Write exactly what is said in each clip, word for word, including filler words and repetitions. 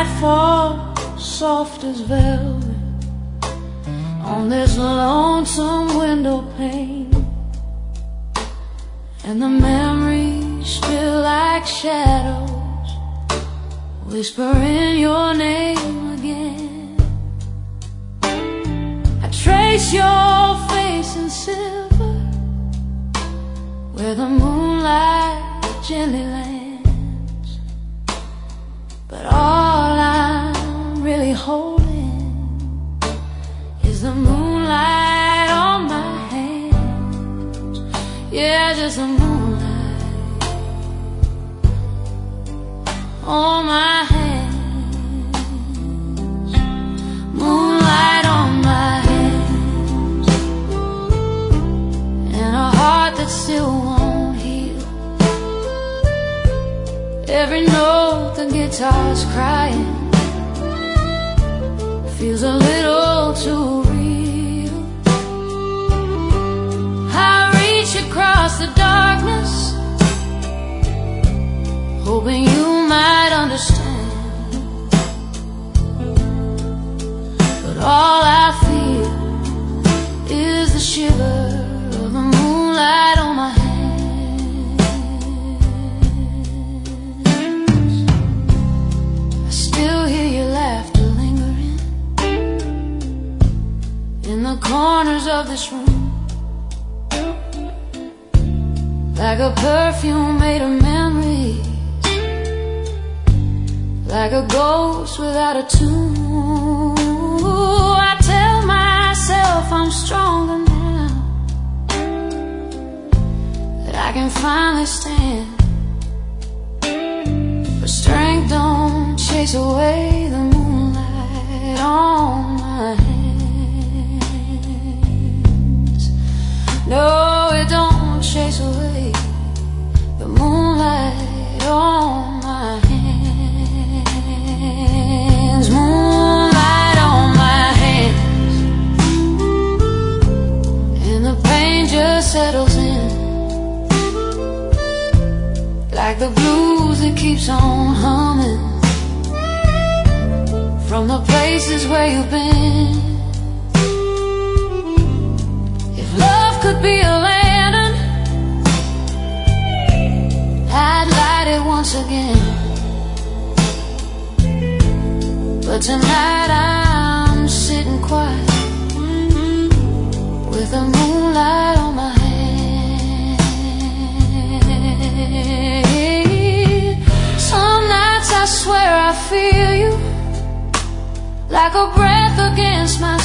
moonlight falls soft as velvet on this lonesome window pane, and the memories feel like shadows whispering your name again. I trace your face in silver where the moonlight gently lands, but all I'm really holding is the moonlight on my hands. Yeah, just the moonlight on my hands. Moonlight on my hands, and a heart that still won't heal. Every note the guitar's crying feels a little too real. I reach across the darkness, hoping you might understand, but all I feel is the shiver of the moonlight on my hands. I still hear your laughter lingering in the corners of this room, like a perfume made of memories, like a ghost without a tune. I tell myself I'm stronger now, that I can finally stand, but strength don't chase away the moonlight on my hands. No, it don't chase away the moonlight on my hands. Moonlight on my hands, and the pain just settles in, like the blues that keeps on humming from the places where you've been. If love could be a lantern, I'd light it once again, but tonight I'm sitting quiet with the moonlight on my hand. Some nights I swear I feel you, like a breath against my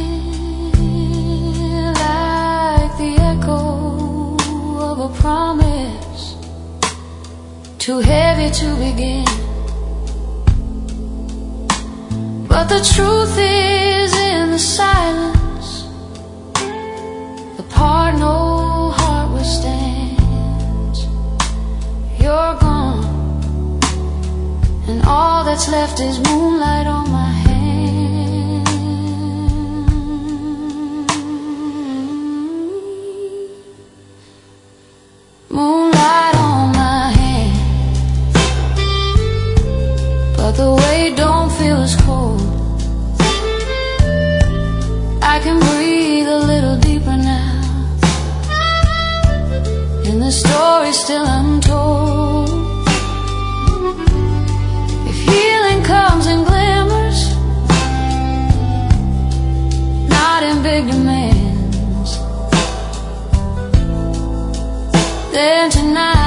skin, like the echo of a promise too heavy to begin. But the truth is in the silence, the part no heart withstands. You're gone, and all that's left is moonlight on my hands. Moonlight on my hands, but the weight don't feel as cold. I can breathe a little deeper now, and the story's still untold. If healing comes in glimmers, not in big demands, then tonight